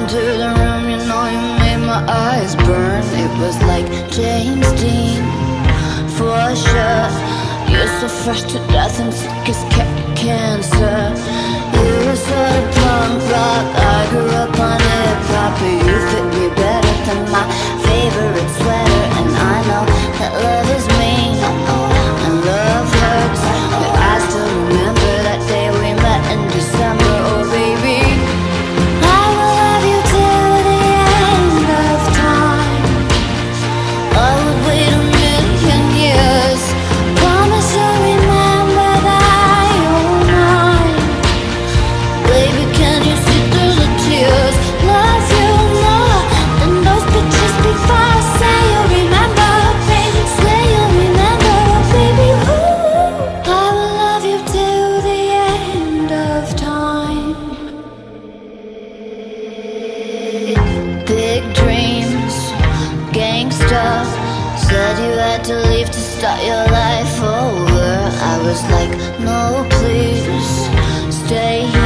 into the room, you know you made my eyes burn. It was like James Dean, for sure. You're so fresh to death and sick as cancer. You were sort of punk rock, I grew up on hip-hop. But you fit me better than my favorite sweater. And I know that love is mean and love hurts, but I still remember that day we met in December. Oh baby, I will love you till the end of time. I would wait a million years. Promise you'll remember that you're mine. Baby, can you see through the tears? Love you more than those pictures before. Say you'll remember, baby. Say you'll remember, baby. Ooh, I will love you till the end of time. Big dreams, gangsta. Said you had to leave to start your life over. I was like, no, please stay here.